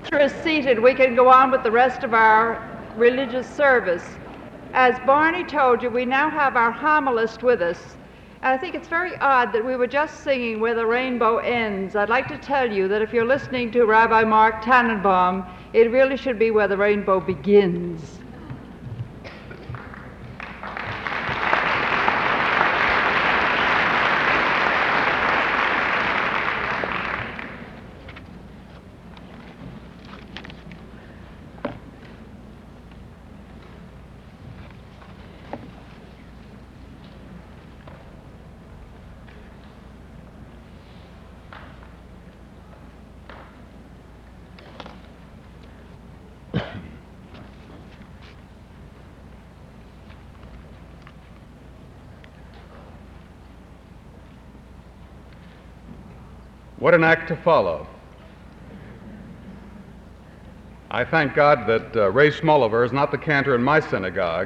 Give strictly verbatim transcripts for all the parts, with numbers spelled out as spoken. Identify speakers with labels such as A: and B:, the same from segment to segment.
A: is seated, we can go on with the rest of our religious service. As Barney told you, we now have our homilist with us. And I think it's very odd that we were just singing Where the Rainbow Ends. I'd like to tell you that if you're listening to Rabbi Mark Tannenbaum, it really should be Where the Rainbow Begins.
B: What an act to follow. I thank God that uh, Ray Smoliver is not the cantor in my synagogue.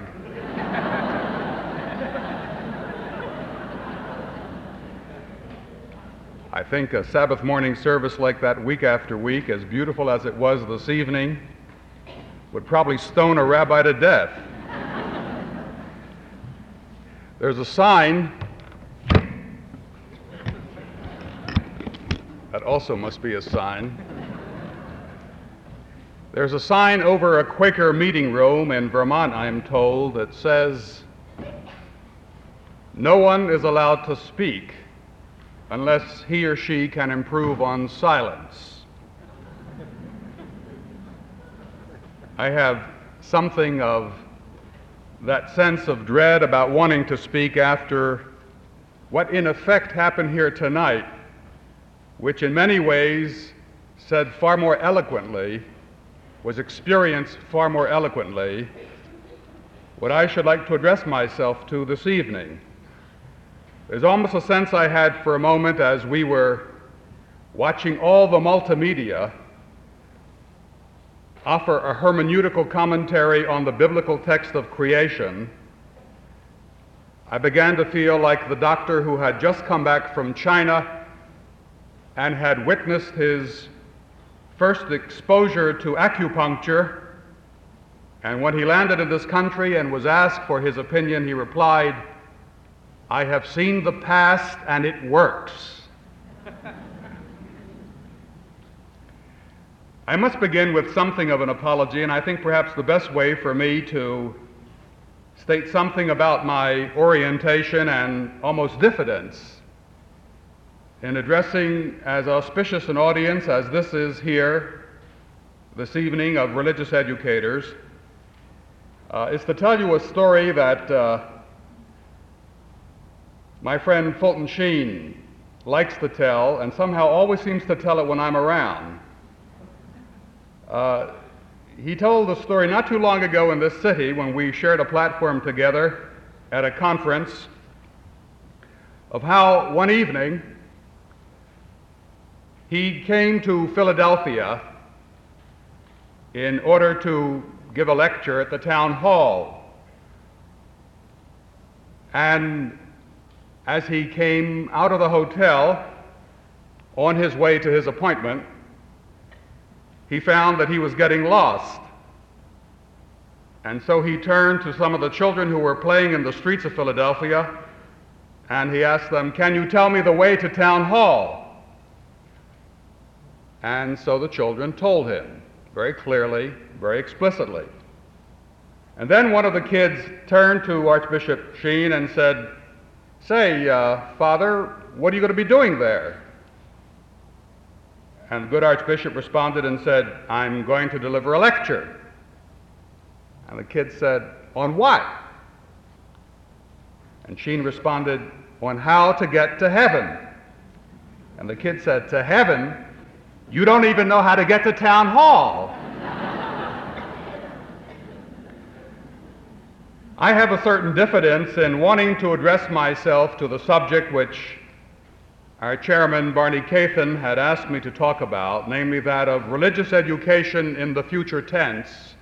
B: I think a Sabbath morning service like that week after week, as beautiful as it was this evening, would probably stone a rabbi to death. There's a sign that also must be a sign. There's a sign over a Quaker meeting room in Vermont, I am told, that says, "No one is allowed to speak unless he or she can improve on silence." I have something of that sense of dread about wanting to speak after what in effect happened here tonight, which in many ways said far more eloquently, was experienced far more eloquently, what I should like to address myself to this evening. There's almost a sense I had for a moment as we were watching all the multimedia offer a hermeneutical commentary on the biblical text of creation. I began to feel like the doctor who had just come back from China and had witnessed his first exposure to acupuncture, and when he landed in this country and was asked for his opinion, he replied, "I have seen the past and it works." I must begin with something of an apology, and I think perhaps the best way for me to state something about my orientation and almost diffidence in addressing as auspicious an audience as this is here this evening of religious educators, uh, is to tell you a story that uh, my friend Fulton Sheen likes to tell and somehow always seems to tell it when I'm around. Uh, he told the story not too long ago in this city when we shared a platform together at a conference of how one evening he came to Philadelphia in order to give a lecture at the town hall. And as he came out of the hotel on his way to his appointment, he found that he was getting lost. And so he turned to some of the children who were playing in the streets of Philadelphia, and he asked them, "Can you tell me the way to town hall?" And so the children told him very clearly, very explicitly. And then one of the kids turned to Archbishop Sheen and said, "Say, uh, Father, what are you going to be doing there?" And the good Archbishop responded and said, "I'm going to deliver a lecture." And the kid said, "On what?" And Sheen responded, "On how to get to heaven." And the kid said, "To heaven? You don't even know how to get to town hall." I have a certain diffidence in wanting to address myself to the subject which our chairman, Barney Cathan, had asked me to talk about, namely that of religious education in the future tense,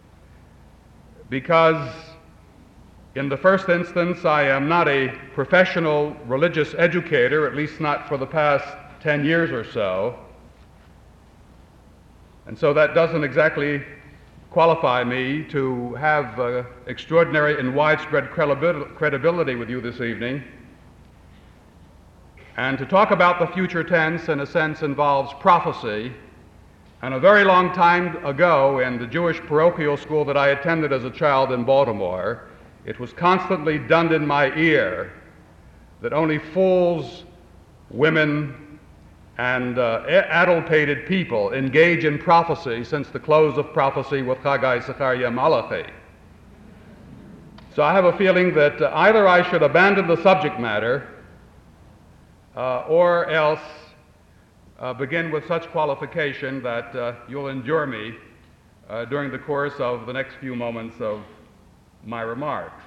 B: because in the first instance, I am not a professional religious educator, at least not for the past ten years or so. And so that doesn't exactly qualify me to have uh, extraordinary and widespread credibility with you this evening. And to talk about the future tense, in a sense, involves prophecy. And a very long time ago, in the Jewish parochial school that I attended as a child in Baltimore, it was constantly dunned in my ear that only fools, women, and uh, addlepated people engage in prophecy since the close of prophecy with Haggai, Zechariah, Malachi. So I have a feeling that uh, either I should abandon the subject matter uh, or else uh, begin with such qualification that uh, you'll endure me uh, during the course of the next few moments of my remarks.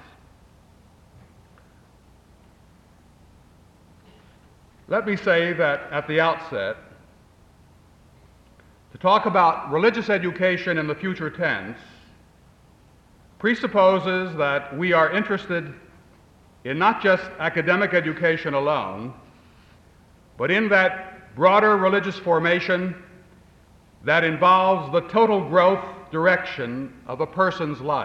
B: Let me say that at the outset, to talk about religious education in the future tense presupposes that we are interested in not just academic education alone, but in that broader religious formation that involves the total growth direction of a person's life.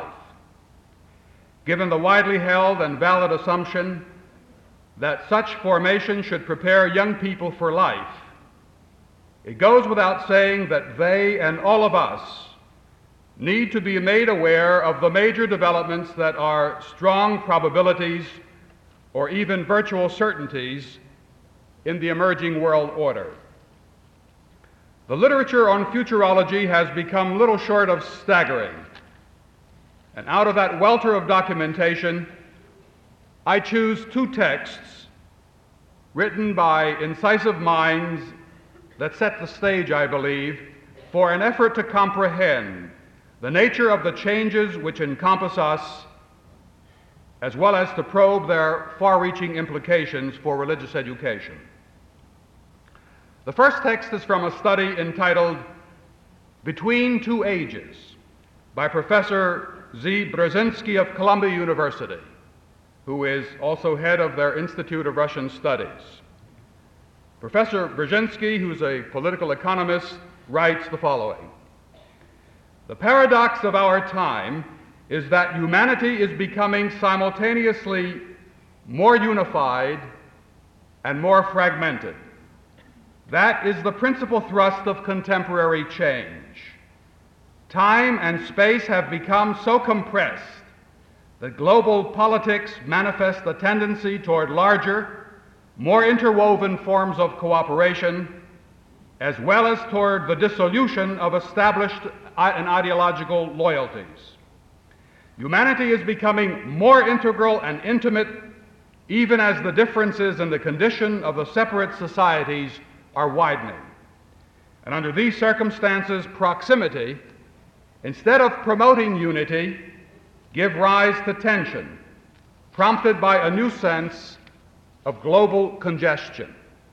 B: Given the widely held and valid assumption that such formation should prepare young people for life, it goes without saying that they and all of us need to be made aware of the major developments that are strong probabilities or even virtual certainties in the emerging world order. The literature on futurology has become little short of staggering, and out of that welter of documentation, I choose two texts written by incisive minds that set the stage, I believe, for an effort to comprehend the nature of the changes which encompass us, as well as to probe their far-reaching implications for religious education. The first text is from a study entitled Between Two Ages by Professor Z. Brzezinski of Columbia University, who is also head of their Institute of Russian Studies. Professor Brzezinski, who's a political economist, writes the following: "The paradox of our time is that humanity is becoming simultaneously more unified and more fragmented. That is the principal thrust of contemporary change. Time and space have become so compressed that global politics manifest a tendency toward larger, more interwoven forms of cooperation, as well as toward the dissolution of established and ideological loyalties. Humanity is becoming more integral and intimate, even as the differences in the condition of the separate societies are widening. And under these circumstances, proximity, instead of promoting unity, give rise to tension, prompted by a new sense of global congestion."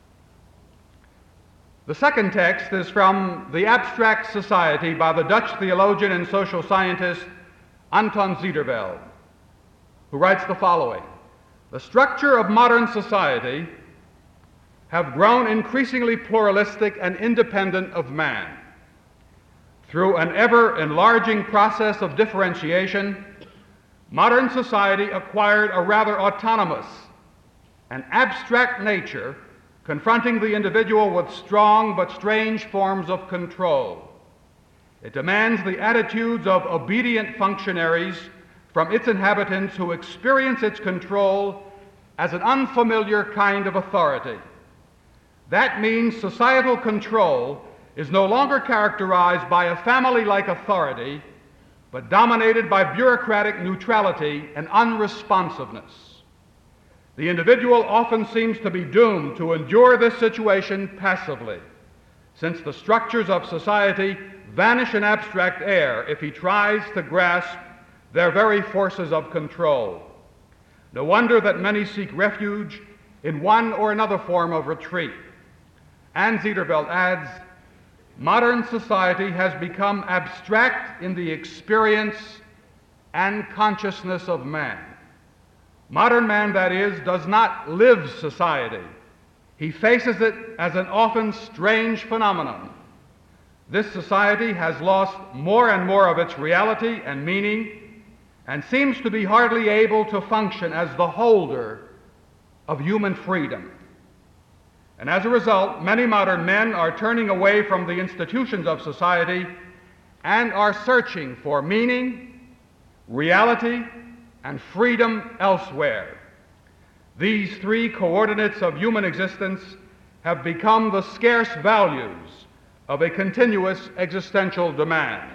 B: The second text is from The Abstract Society by the Dutch theologian and social scientist Anton Ziederveld, who writes the following: "The structure of modern society have grown increasingly pluralistic and independent of man. Through an ever-enlarging process of differentiation, modern society acquired a rather autonomous and abstract nature, confronting the individual with strong but strange forms of control. It demands the attitudes of obedient functionaries from its inhabitants who experience its control as an unfamiliar kind of authority. That means societal control is no longer characterized by a family-like authority, but dominated by bureaucratic neutrality and unresponsiveness. The individual often seems to be doomed to endure this situation passively, since the structures of society vanish in abstract air if he tries to grasp their very forces of control. No wonder that many seek refuge in one or another form of retreat." And Ziederveld adds, "Modern society has become abstract in the experience and consciousness of man. Modern man, that is, does not live society. He faces it as an often strange phenomenon. this society has lost more and more of its reality and meaning and seems to be hardly able to function as the holder of human freedom. And as a result, many modern men are turning away from the institutions of society and are searching for meaning, reality, and freedom elsewhere. These three coordinates of human existence have become the scarce values of a continuous existential demand.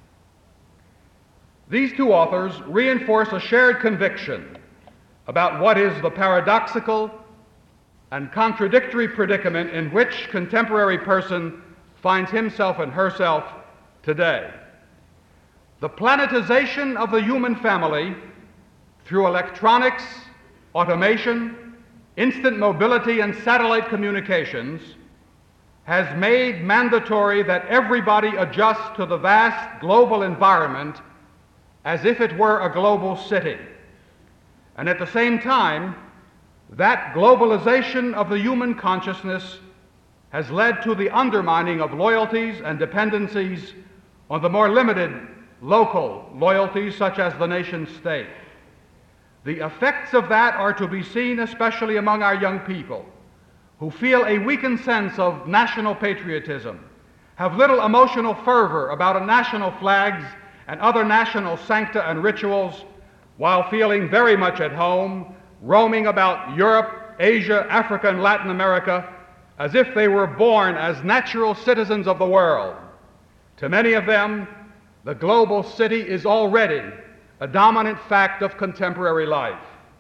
B: These two authors reinforce a shared conviction about what is the paradoxical and contradictory predicament in which contemporary person finds himself and herself today. The planetization of the human family through electronics, automation, instant mobility, and satellite communications has made mandatory that everybody adjust to the vast global environment as if it were a global city. And at the same time, that globalization of the human consciousness has led to the undermining of loyalties and dependencies on the more limited local loyalties such as the nation state. The effects of that are to be seen especially among our young people, who feel a weakened sense of national patriotism, have little emotional fervor about national flags and other national sancta and rituals, while feeling very much at home, roaming about Europe, Asia, Africa, and Latin America as if they were born as natural citizens of the world. To many of them, the global city is already a dominant fact of contemporary life.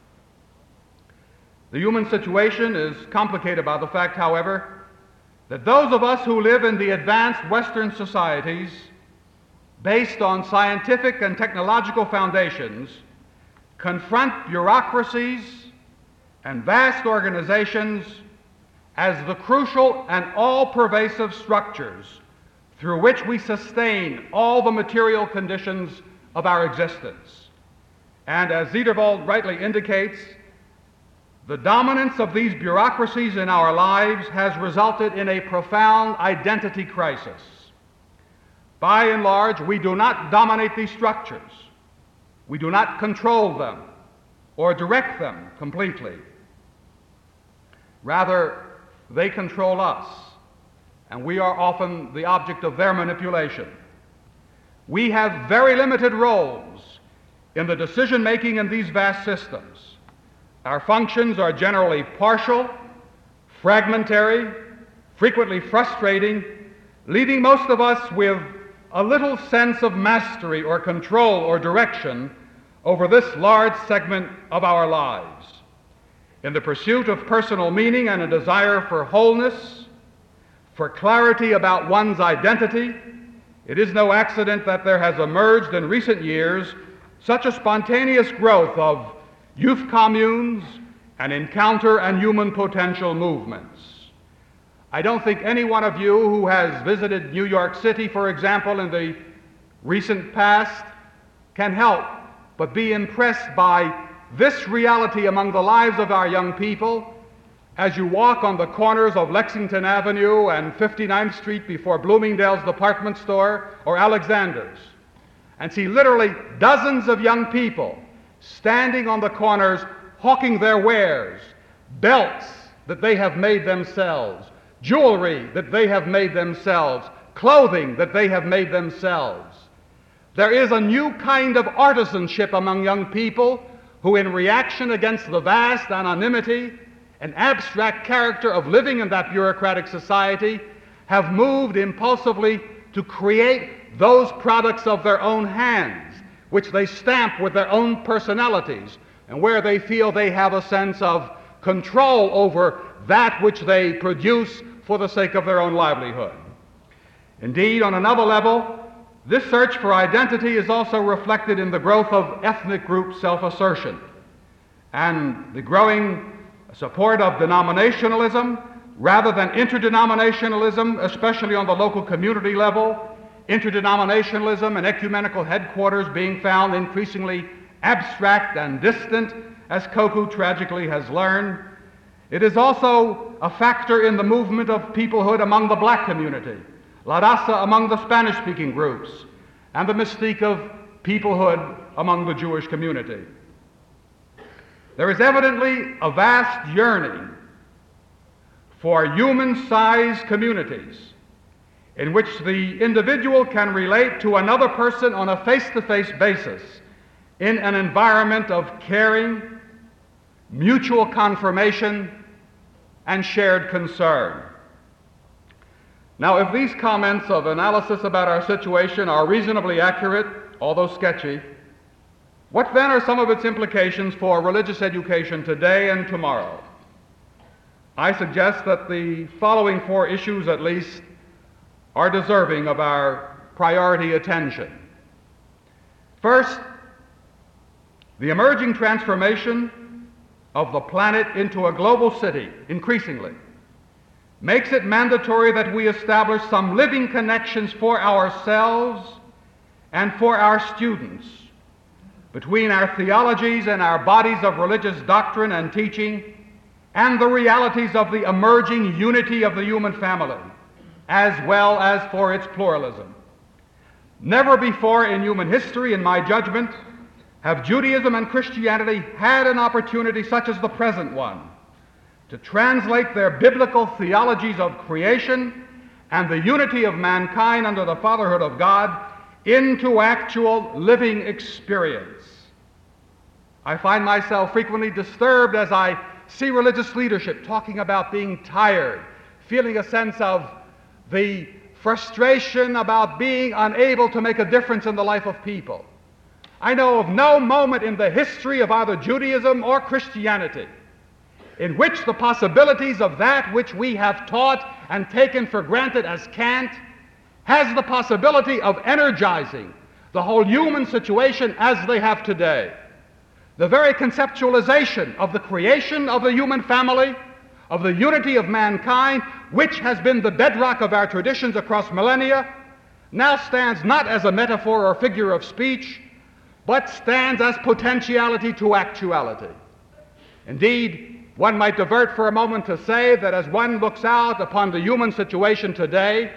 B: The human situation is complicated by the fact, however, that those of us who live in the advanced Western societies, based on scientific and technological foundations, confront bureaucracies and vast organizations as the crucial and all-pervasive structures through which we sustain all the material conditions of our existence. And as Ziderwald rightly indicates, the dominance of these bureaucracies in our lives has resulted in a profound identity crisis. By and large, we do not dominate these structures. We do not control them or direct them completely. Rather, they control us, and we are often the object of their manipulation. We have very limited roles in the decision-making in these vast systems. Our functions are generally partial, fragmentary, frequently frustrating, leaving most of us with a little sense of mastery or control or direction over this large segment of our lives. In the pursuit of personal meaning and a desire for wholeness, for clarity about one's identity, it is no accident that there has emerged in recent years such a spontaneous growth of youth communes and encounter and human potential movements. I don't think any one of you who has visited New York City, for example, in the recent past, can help but be impressed by this reality among the lives of our young people as you walk on the corners of Lexington Avenue and fifty-ninth Street before Bloomingdale's department store or Alexander's, and see literally dozens of young people standing on the corners hawking their wares, belts that they have made themselves, jewelry that they have made themselves, clothing that they have made themselves. There is a new kind of artisanship among young people who, in reaction against the vast anonymity and abstract character of living in that bureaucratic society, have moved impulsively to create those products of their own hands, which they stamp with their own personalities, and where they feel they have a sense of control over that which they produce for the sake of their own livelihood. Indeed, on another level, this search for identity is also reflected in the growth of ethnic group self-assertion and the growing support of denominationalism rather than interdenominationalism, especially on the local community level, interdenominationalism and ecumenical headquarters being found increasingly abstract and distant, as Koku tragically has learned. It is also a factor in the movement of peoplehood among the black community, La Raza among the Spanish-speaking groups, and the mystique of peoplehood among the Jewish community. There is evidently a vast yearning for human-sized communities in which the individual can relate to another person on a face-to-face basis in an environment of caring, mutual confirmation, and shared concern. Now, if these comments of analysis about our situation are reasonably accurate, although sketchy, what then are some of its implications for religious education today and tomorrow? I suggest that the following four issues at least are deserving of our priority attention. First, the emerging transformation of the planet into a global city, increasingly, makes it mandatory that we establish some living connections for ourselves and for our students between our theologies and our bodies of religious doctrine and teaching and the realities of the emerging unity of the human family, as well as for its pluralism. Never before in human history, in my judgment, have Judaism and Christianity had an opportunity such as the present one to translate their biblical theologies of creation and the unity of mankind under the fatherhood of God into actual living experience. I find myself frequently disturbed as I see religious leadership talking about being tired, feeling a sense of the frustration about being unable to make a difference in the life of people. I know of no moment in the history of either Judaism or Christianity in which the possibilities of that which we have taught and taken for granted as cant has the possibility of energizing the whole human situation as they have today. The very conceptualization of the creation of the human family, of the unity of mankind, which has been the bedrock of our traditions across millennia, now stands not as a metaphor or figure of speech, but stands as potentiality to actuality. Indeed, one might divert for a moment to say that as one looks out upon the human situation today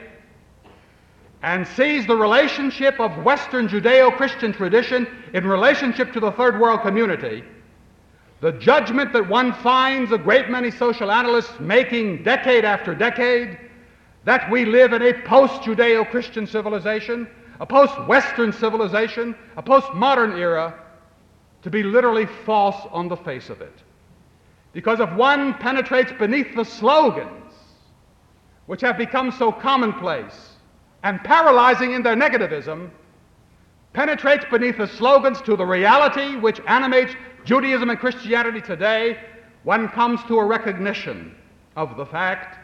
B: and sees the relationship of Western Judeo-Christian tradition in relationship to the third world community, the judgment that one finds a great many social analysts making decade after decade, that we live in a post-Judeo-Christian civilization, a post-Western civilization, a post-modern era, to be literally false on the face of it. Because if one penetrates beneath the slogans, which have become so commonplace and paralyzing in their negativism, penetrates beneath the slogans to the reality which animates Judaism and Christianity today, one comes to a recognition of the fact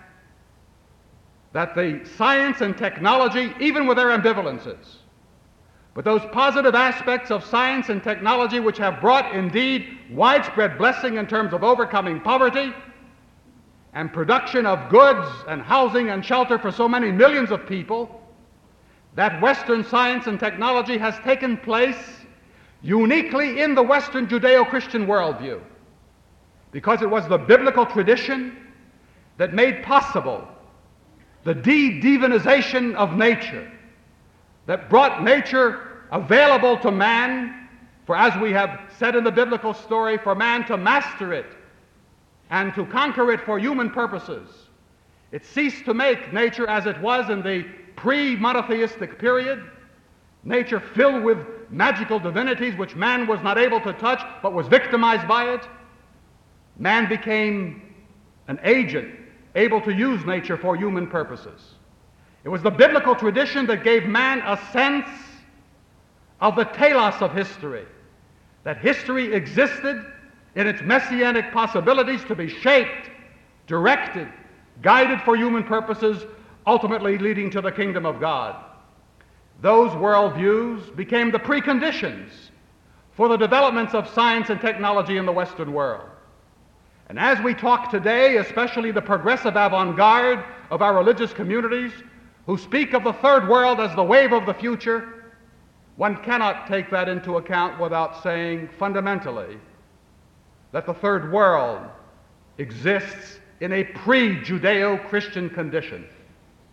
B: that the science and technology, even with their ambivalences, but those positive aspects of science and technology which have brought indeed widespread blessing in terms of overcoming poverty and production of goods and housing and shelter for so many millions of people, that Western science and technology has taken place uniquely in the Western Judeo-Christian worldview, because it was the biblical tradition that made possible the de-divinization of nature, that brought nature available to man, for as we have said in the biblical story, for man to master it and to conquer it for human purposes. It ceased to make nature as it was in the pre-monotheistic period, nature filled with magical divinities which man was not able to touch but was victimized by it. Man became an agent able to use nature for human purposes. It was the biblical tradition that gave man a sense of the telos of history, that history existed in its messianic possibilities to be shaped, directed, guided for human purposes, ultimately leading to the kingdom of God. Those worldviews became the preconditions for the developments of science and technology in the Western world. And as we talk today, especially the progressive avant-garde of our religious communities, who speak of the third world as the wave of the future, one cannot take that into account without saying fundamentally that the third world exists in a pre-Judeo-Christian condition.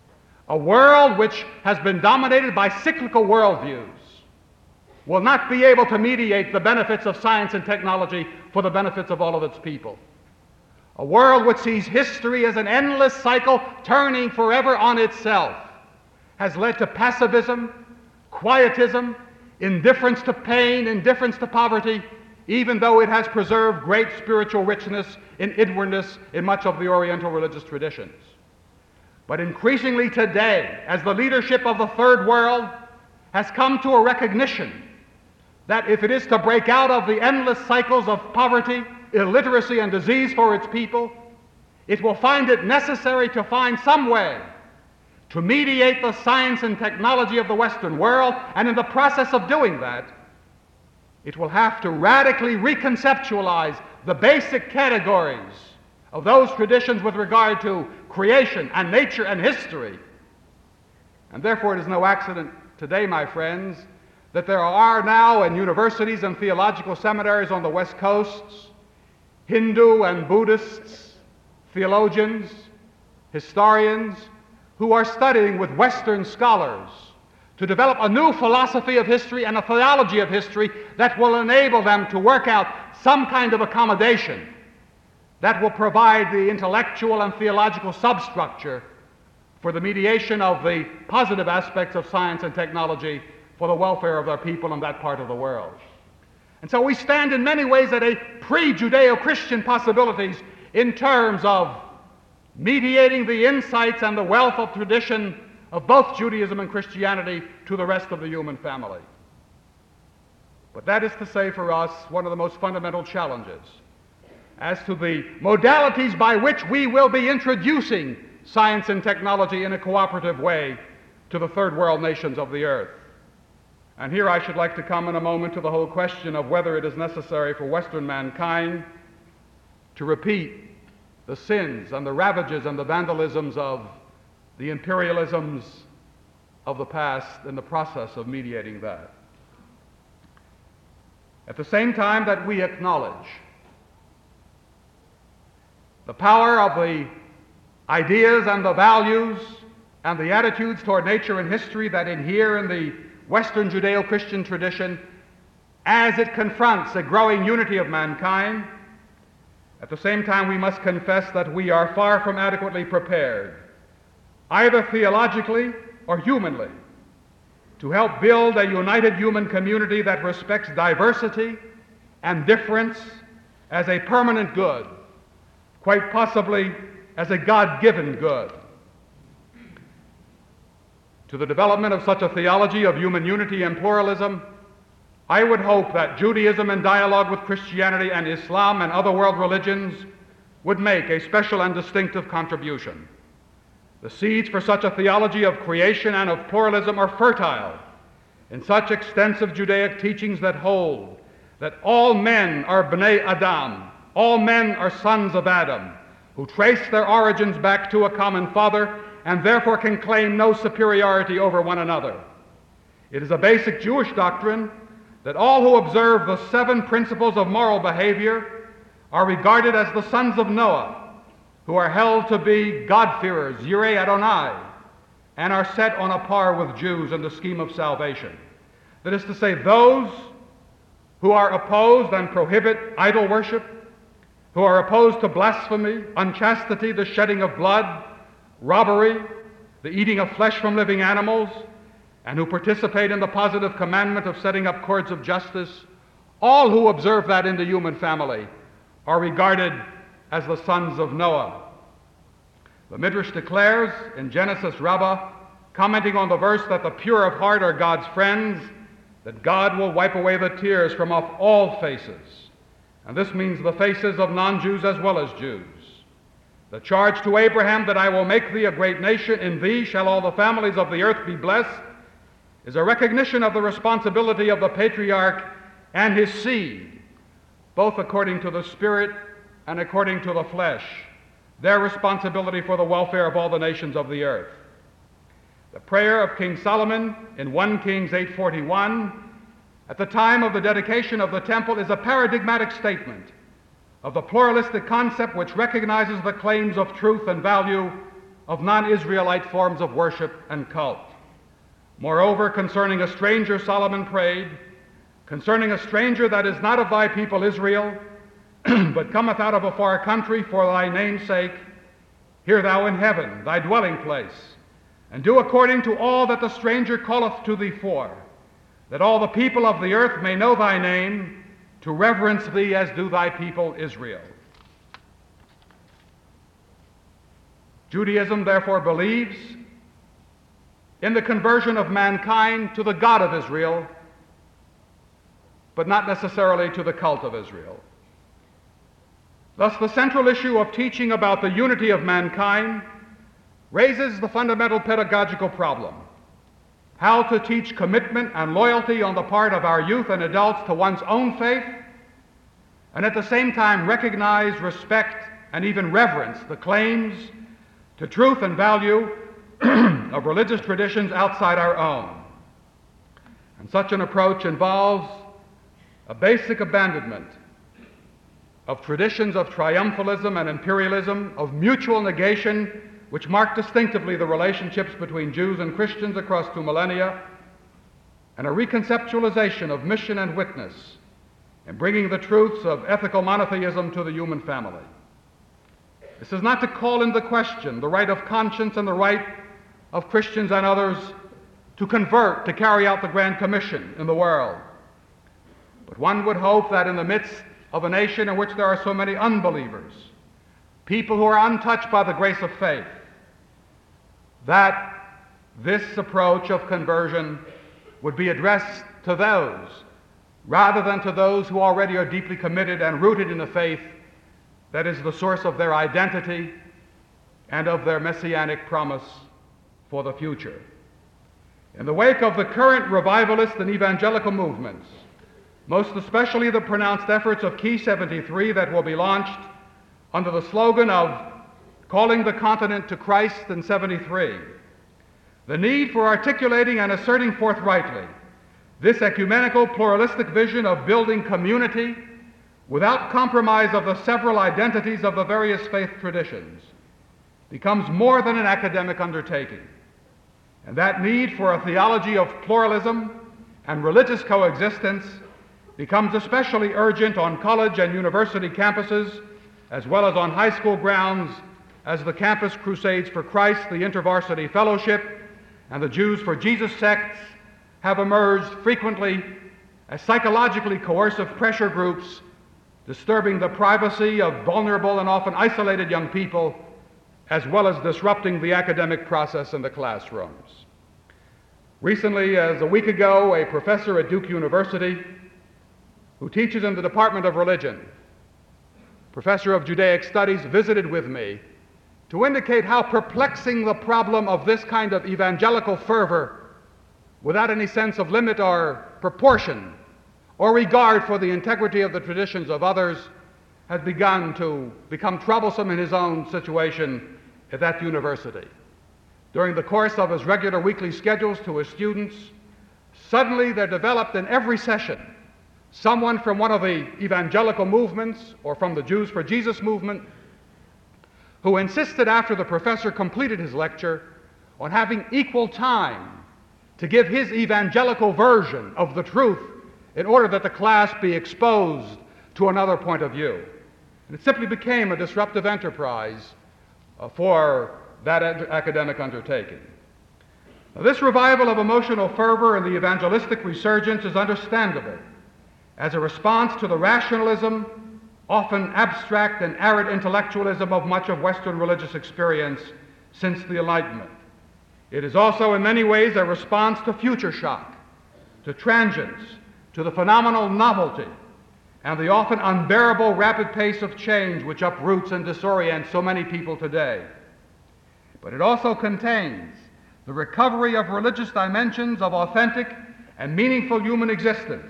B: A world which has been dominated by cyclical worldviews will not be able to mediate the benefits of science and technology for the benefits of all of its people. A world which sees history as an endless cycle turning forever on itself has led to pacifism, quietism, indifference to pain, indifference to poverty, even though it has preserved great spiritual richness in inwardness in much of the Oriental religious traditions. But increasingly today, as the leadership of the Third World has come to a recognition that if it is to break out of the endless cycles of poverty, illiteracy, and disease for its people, it will find it necessary to find some way to mediate the science and technology of the Western world, and in the process of doing that, it will have to radically reconceptualize the basic categories of those traditions with regard to creation and nature and history. And therefore it is no accident today, my friends, that there are now in universities and theological seminaries on the West Coasts Hindu and Buddhist theologians, historians, who are studying with Western scholars to develop a new philosophy of history and a theology of history that will enable them to work out some kind of accommodation that will provide the intellectual and theological substructure for the mediation of the positive aspects of science and technology for the welfare of their people in that part of the world. And so we stand in many ways at a pre-Judeo-Christian possibilities in terms of mediating the insights and the wealth of tradition of both Judaism and Christianity to the rest of the human family. But that is to say for us one of the most fundamental challenges as to the modalities by which we will be introducing science and technology in a cooperative way to the third world nations of the earth. And here I should like to come in a moment to the whole question of whether it is necessary for Western mankind to repeat the sins and the ravages and the vandalisms of the imperialisms of the past in the process of mediating that. At the same time that we acknowledge the power of the ideas and the values and the attitudes toward nature and history that inhere in the Western Judeo-Christian tradition as it confronts a growing unity of mankind, at the same time we must confess that we are far from adequately prepared, either theologically or humanly, to help build a united human community that respects diversity and difference as a permanent good, quite possibly as a God-given good. To the development of such a theology of human unity and pluralism, I would hope that Judaism in dialogue with Christianity and Islam and other world religions would make a special and distinctive contribution. The seeds for such a theology of creation and of pluralism are fertile in such extensive Judaic teachings that hold that all men are Bnei Adam, all men are sons of Adam, who trace their origins back to a common father and therefore can claim no superiority over one another. It is a basic Jewish doctrine that all who observe the seven principles of moral behavior are regarded as the sons of Noah, who are held to be God-fearers, Yirei Adonai, and are set on a par with Jews in the scheme of salvation. That is to say, those who are opposed and prohibit idol worship, who are opposed to blasphemy, unchastity, the shedding of blood, robbery, the eating of flesh from living animals, and who participate in the positive commandment of setting up courts of justice, all who observe that in the human family are regarded as the sons of Noah. The Midrash declares in Genesis Rabbah, commenting on the verse that the pure of heart are God's friends, that God will wipe away the tears from off all faces. And this means the faces of non-Jews as well as Jews. The charge to Abraham that I will make thee a great nation, in thee shall all the families of the earth be blessed, is a recognition of the responsibility of the patriarch and his seed, both according to the Spirit and according to the flesh, their responsibility for the welfare of all the nations of the earth. The prayer of King Solomon in First Kings eight forty-one, at the time of the dedication of the temple, is a paradigmatic statement of the pluralistic concept which recognizes the claims of truth and value of non-Israelite forms of worship and cult. Moreover, concerning a stranger Solomon prayed, concerning a stranger that is not of thy people Israel, but cometh out of a far country for thy name's sake, hear thou in heaven, thy dwelling place, and do according to all that the stranger calleth to thee for, that all the people of the earth may know thy name, to reverence thee as do thy people Israel. Judaism therefore believes in the conversion of mankind to the God of Israel, but not necessarily to the cult of Israel. Thus, the central issue of teaching about the unity of mankind raises the fundamental pedagogical problem: how to teach commitment and loyalty on the part of our youth and adults to one's own faith, and at the same time recognize, respect, and even reverence the claims to truth and value of religious traditions outside our own. And such an approach involves a basic abandonment of traditions of triumphalism and imperialism, of mutual negation, which mark distinctively the relationships between Jews and Christians across two millennia, and a reconceptualization of mission and witness in bringing the truths of ethical monotheism to the human family. This is not to call into question the right of conscience and the right of Christians and others to convert, to carry out the Grand Commission in the world. But one would hope that in the midst of a nation in which there are so many unbelievers, people who are untouched by the grace of faith, that this approach of conversion would be addressed to those rather than to those who already are deeply committed and rooted in the faith that is the source of their identity and of their messianic promise for the future. In the wake of the current revivalist and evangelical movements, most especially the pronounced efforts of Key seventy-three that will be launched under the slogan of calling the continent to Christ in seventy-three, the need for articulating and asserting forthrightly this ecumenical pluralistic vision of building community without compromise of the several identities of the various faith traditions becomes more than an academic undertaking. And that need for a theology of pluralism and religious coexistence becomes especially urgent on college and university campuses, as well as on high school grounds, as the Campus Crusades for Christ, the InterVarsity Fellowship, and the Jews for Jesus sects have emerged frequently as psychologically coercive pressure groups disturbing the privacy of vulnerable and often isolated young people, as well as disrupting the academic process in the classrooms. Recently, as a week ago, a professor at Duke University who teaches in the Department of Religion, professor of Judaic Studies, visited with me to indicate how perplexing the problem of this kind of evangelical fervor without any sense of limit or proportion or regard for the integrity of the traditions of others has begun to become troublesome in his own situation at that university. During the course of his regular weekly schedules to his students, suddenly there developed in every session someone from one of the evangelical movements or from the Jews for Jesus movement who insisted after the professor completed his lecture on having equal time to give his evangelical version of the truth in order that the class be exposed to another point of view. And it simply became a disruptive enterprise uh, for that ed- academic undertaking. Now, this revival of emotional fervor and the evangelistic resurgence is understandable as a response to the rationalism, often abstract and arid intellectualism of much of Western religious experience since the Enlightenment. It is also in many ways a response to future shock, to transience, to the phenomenal novelty, and the often unbearable rapid pace of change which uproots and disorients so many people today. But it also contains the recovery of religious dimensions of authentic and meaningful human existence,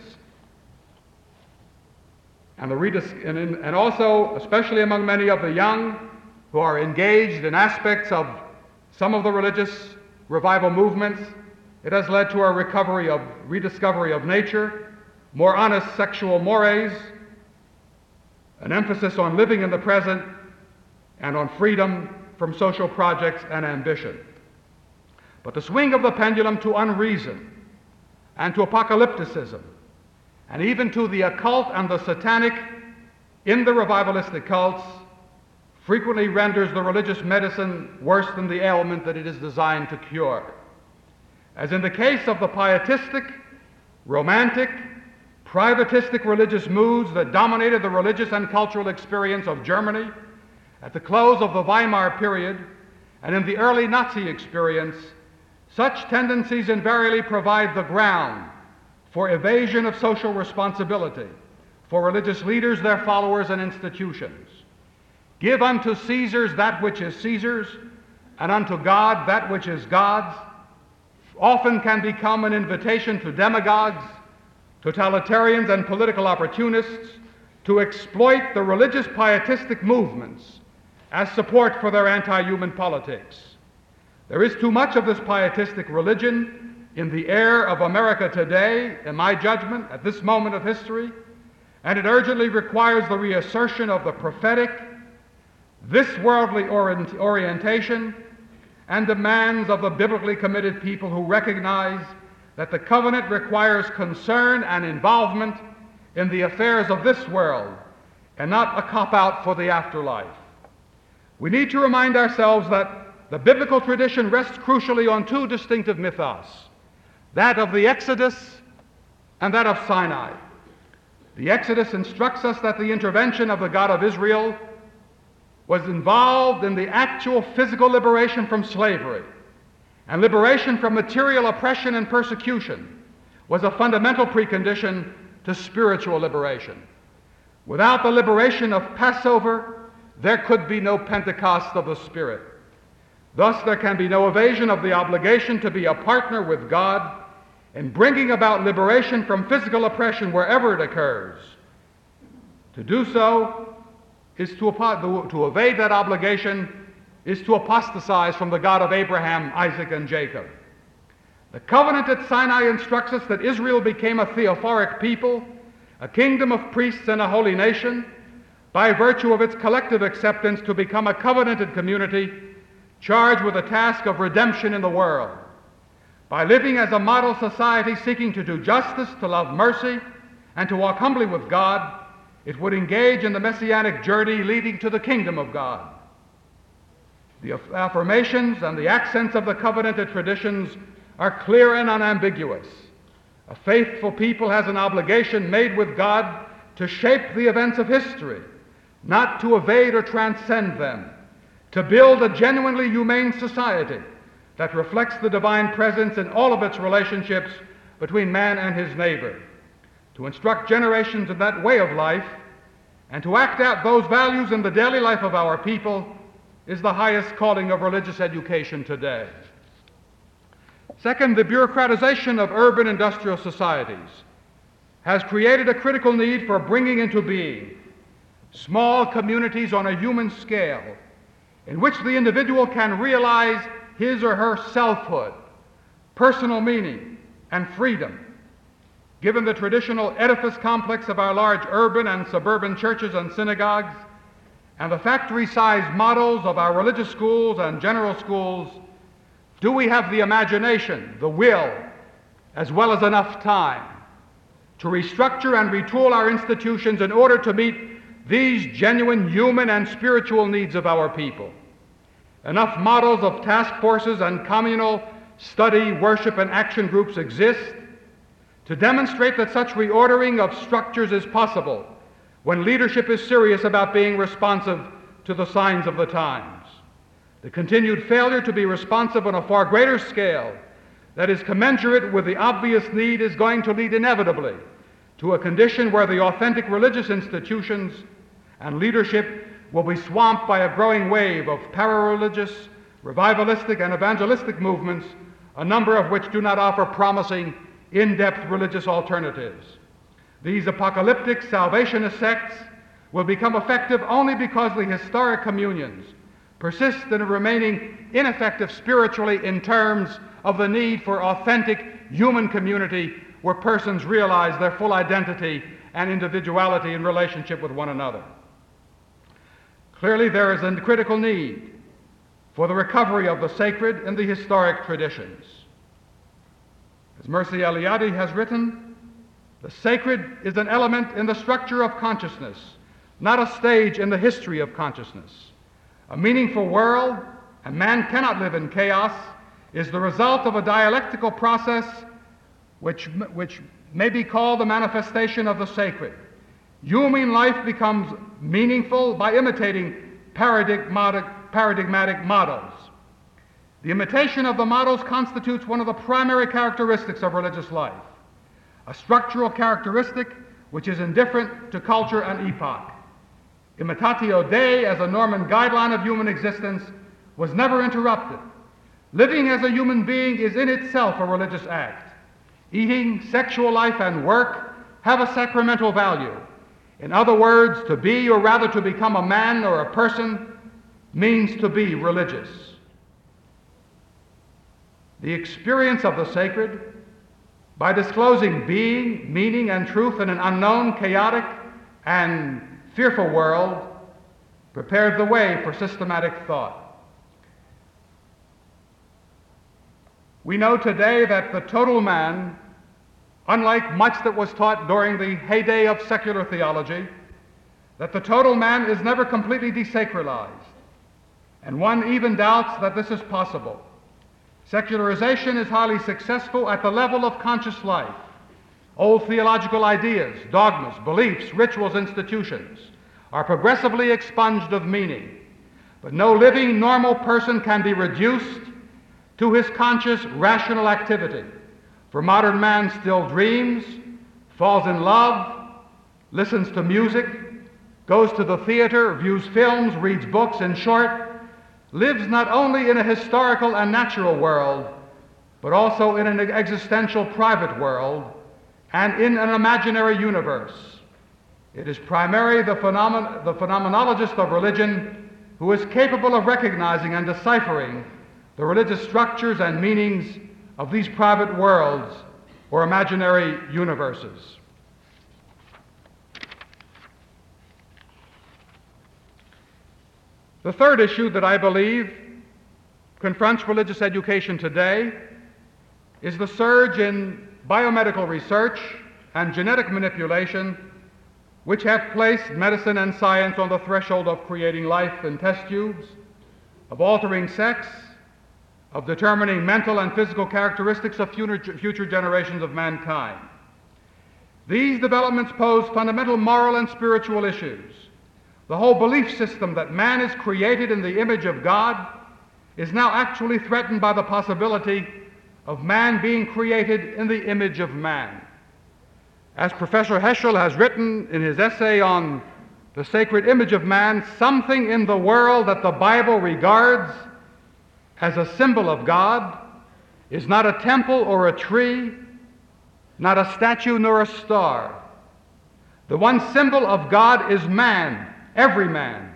B: and, the redis- and, in, and also, especially among many of the young who are engaged in aspects of some of the religious revival movements, it has led to a recovery of, rediscovery of nature, more honest sexual mores, an emphasis on living in the present and on freedom from social projects and ambition. But the swing of the pendulum to unreason and to apocalypticism, and even to the occult and the satanic in the revivalistic cults, frequently renders the religious medicine worse than the ailment that it is designed to cure. As in the case of the pietistic, romantic, privatistic religious moods that dominated the religious and cultural experience of Germany at the close of the Weimar period and in the early Nazi experience, such tendencies invariably provide the ground for evasion of social responsibility for religious leaders, their followers, and institutions. Give unto Caesars that which is Caesar's, and unto God that which is God's, often can become an invitation to demagogues, totalitarians, and political opportunists to exploit the religious pietistic movements as support for their anti-human politics. There is too much of this pietistic religion in the air of America today, in my judgment, at this moment of history, and it urgently requires the reassertion of the prophetic, this worldly orient- orientation, and demands of the biblically committed people who recognize that the covenant requires concern and involvement in the affairs of this world and not a cop-out for the afterlife. We need to remind ourselves that the biblical tradition rests crucially on two distinctive mythos, that of the Exodus and that of Sinai. The Exodus instructs us that the intervention of the God of Israel was involved in the actual physical liberation from slavery, and liberation from material oppression and persecution was a fundamental precondition to spiritual liberation. Without the liberation of Passover, there could be no Pentecost of the Spirit. Thus, there can be no evasion of the obligation to be a partner with God in bringing about liberation from physical oppression wherever it occurs. To do so is to, to evade that obligation is to apostatize from the God of Abraham, Isaac, and Jacob. The covenant at Sinai instructs us that Israel became a theophoric people, a kingdom of priests and a holy nation, by virtue of its collective acceptance to become a covenanted community charged with the task of redemption in the world. By living as a model society seeking to do justice, to love mercy, and to walk humbly with God, it would engage in the messianic journey leading to the kingdom of God. The affirmations and the accents of the covenanted traditions are clear and unambiguous. A faithful people has an obligation made with God to shape the events of history, not to evade or transcend them, to build a genuinely humane society that reflects the divine presence in all of its relationships between man and his neighbor, to instruct generations in that way of life, and to act out those values in the daily life of our people is the highest calling of religious education today. Second, the bureaucratization of urban industrial societies has created a critical need for bringing into being small communities on a human scale in which the individual can realize his or her selfhood, personal meaning, and freedom. Given the traditional edifice complex of our large urban and suburban churches and synagogues, and the factory-sized models of our religious schools and general schools, do we have the imagination, the will, as well as enough time to restructure and retool our institutions in order to meet these genuine human and spiritual needs of our people? Enough models of task forces and communal study, worship, and action groups exist to demonstrate that such reordering of structures is possible when leadership is serious about being responsive to the signs of the times. The continued failure to be responsive on a far greater scale that is commensurate with the obvious need is going to lead inevitably to a condition where the authentic religious institutions and leadership will be swamped by a growing wave of para-religious, revivalistic, and evangelistic movements, a number of which do not offer promising, in-depth religious alternatives. These apocalyptic salvationist sects will become effective only because the historic communions persist in remaining ineffective spiritually in terms of the need for authentic human community where persons realize their full identity and individuality in relationship with one another. Clearly, there is a critical need for the recovery of the sacred in the historic traditions. As Mircea Eliade has written, the sacred is an element in the structure of consciousness, not a stage in the history of consciousness. A meaningful world, and man cannot live in chaos, is the result of a dialectical process which, which may be called the manifestation of the sacred. Human life becomes meaningful by imitating paradigmatic, paradigmatic models. The imitation of the models constitutes one of the primary characteristics of religious life, a structural characteristic which is indifferent to culture and epoch. Imitatio Dei, as a Norman guideline of human existence, was never interrupted. Living as a human being is in itself a religious act. Eating, sexual life, and work have a sacramental value. In other words, to be, or rather to become a man or a person, means to be religious. The experience of the sacred, by disclosing being, meaning, and truth in an unknown, chaotic, and fearful world, prepared the way for systematic thought. We know today that the total man, unlike much that was taught during the heyday of secular theology, that the total man is never completely desacralized, and one even doubts that this is possible. Secularization is highly successful at the level of conscious life. Old theological ideas, dogmas, beliefs, rituals, institutions are progressively expunged of meaning, but no living, normal person can be reduced to his conscious, rational activity. For modern man still dreams, falls in love, listens to music, goes to the theater, views films, reads books, in short, lives not only in a historical and natural world, but also in an existential private world and in an imaginary universe. It is primarily the, phenomen- the phenomenologist of religion who is capable of recognizing and deciphering the religious structures and meanings of these private worlds or imaginary universes. The third issue that I believe confronts religious education today is the surge in biomedical research and genetic manipulation, which have placed medicine and science on the threshold of creating life in test tubes, of altering sex, of determining mental and physical characteristics of future generations of mankind. These developments pose fundamental moral and spiritual issues. The whole belief system that man is created in the image of God is now actually threatened by the possibility of man being created in the image of man. As Professor Heschel has written in his essay on the sacred image of man, something in the world that the Bible regards as a symbol of God is not a temple or a tree, not a statue nor a star. The one symbol of God is man, every man.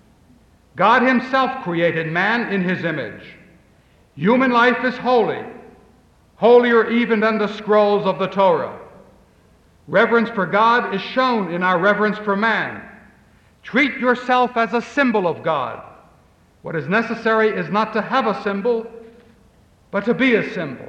B: God himself created man in his image. Human life is holy, holier even than the scrolls of the Torah. Reverence for God is shown in our reverence for man. Treat yourself as a symbol of God. What is necessary is not to have a symbol, but to be a symbol.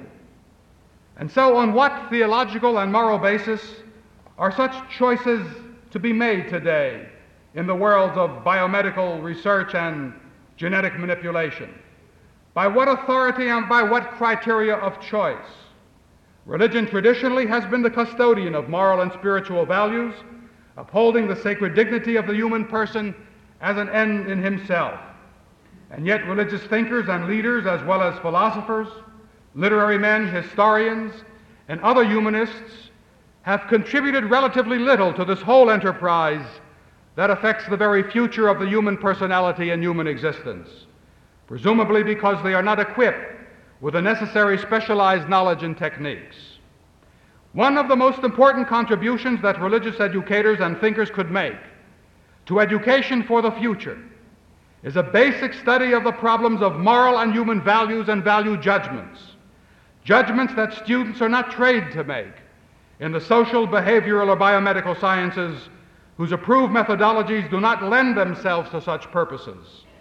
B: And so, on what theological and moral basis are such choices to be made today in the worlds of biomedical research and genetic manipulation? By what authority and by what criteria of choice? Religion traditionally has been the custodian of moral and spiritual values, upholding the sacred dignity of the human person as an end in himself. And yet religious thinkers and leaders, as well as philosophers, literary men, historians, and other humanists, have contributed relatively little to this whole enterprise that affects the very future of the human personality and human existence, presumably because they are not equipped with the necessary specialized knowledge and techniques. One of the most important contributions that religious educators and thinkers could make to education for the future is a basic study of the problems of moral and human values and value judgments, judgments that students are not trained to make in the social, behavioral, or biomedical sciences, whose approved methodologies do not lend themselves to such purposes.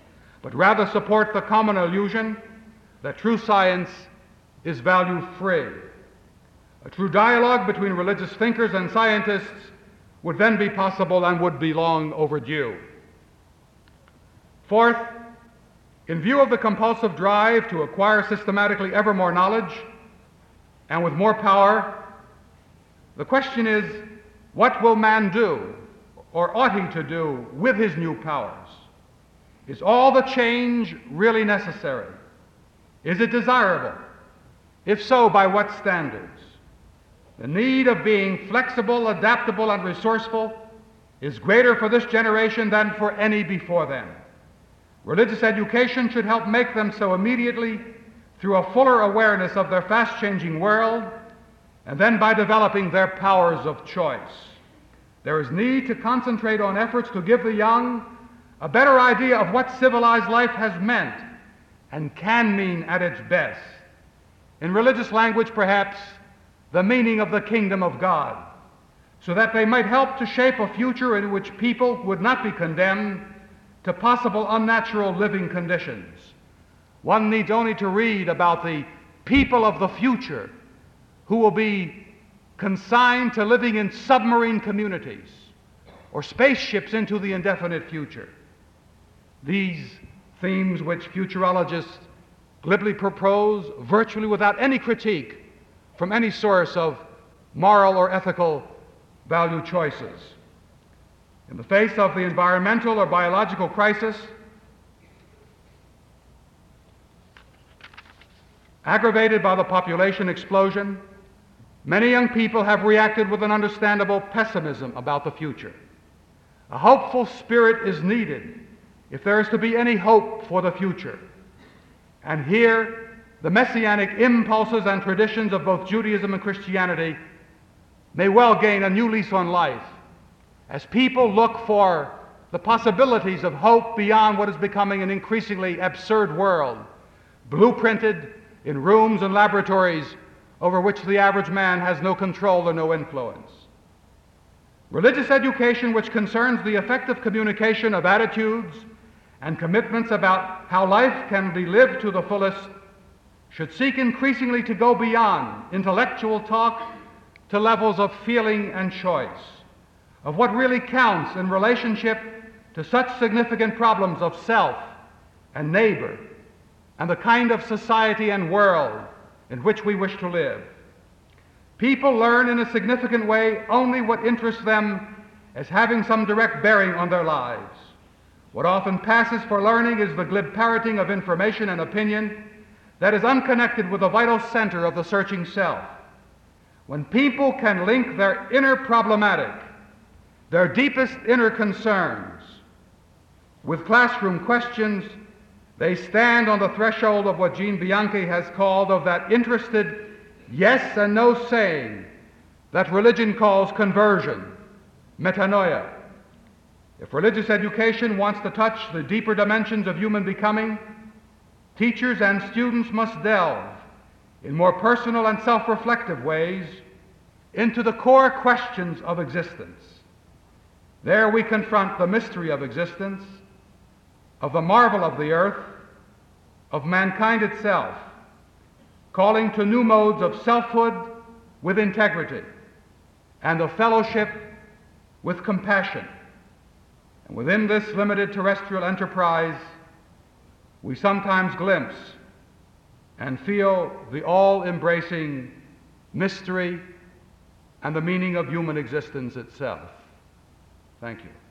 B: but rather support the common illusion that true science is value-free. A true dialogue between religious thinkers and scientists would then be possible and would be long overdue. Fourth, in view of the compulsive drive to acquire systematically ever more knowledge and with more power, the question is, what will man do, or ought he to do, with his new powers? Is all the change really necessary? Is it desirable? If so, by what standards? The need of being flexible, adaptable, and resourceful is greater for this generation than for any before them. Religious education should help make them so immediately through a fuller awareness of their fast-changing world, and then by developing their powers of choice. There is need to concentrate on efforts to give the young a better idea of what civilized life has meant and can mean at its best. In religious language, perhaps, the meaning of the kingdom of God, so that they might help to shape a future in which people would not be condemned to possible unnatural living conditions. One needs only to read about the people of the future who will be consigned to living in submarine communities or spaceships into the indefinite future. These themes which futurologists glibly propose virtually without any critique from any source of moral or ethical value choices. In the face of the environmental or biological crisis, aggravated by the population explosion, many young people have reacted with an understandable pessimism about the future. A hopeful spirit is needed if there is to be any hope for the future. And here, the messianic impulses and traditions of both Judaism and Christianity may well gain a new lease on life as people look for the possibilities of hope beyond what is becoming an increasingly absurd world, blueprinted in rooms and laboratories over which the average man has no control or no influence. Religious education, which concerns the effective communication of attitudes and commitments about how life can be lived to the fullest, should seek increasingly to go beyond intellectual talk to levels of feeling and choice, of what really counts in relationship to such significant problems of self and neighbor and the kind of society and world in which we wish to live. People learn in a significant way only what interests them as having some direct bearing on their lives. What often passes for learning is the glib parroting of information and opinion that is unconnected with the vital center of the searching self. When people can link their inner problematic, their deepest inner concerns, with classroom questions, they stand on the threshold of what Jean Bianchi has called of that interested yes and no saying that religion calls conversion, metanoia. If religious education wants to touch the deeper dimensions of human becoming, teachers and students must delve in more personal and self-reflective ways into the core questions of existence. There we confront the mystery of existence, of the marvel of the earth, of mankind itself, calling to new modes of selfhood with integrity and of fellowship with compassion. And within this limited terrestrial enterprise, we sometimes glimpse and feel the all-embracing mystery and the meaning of human existence itself. Thank you.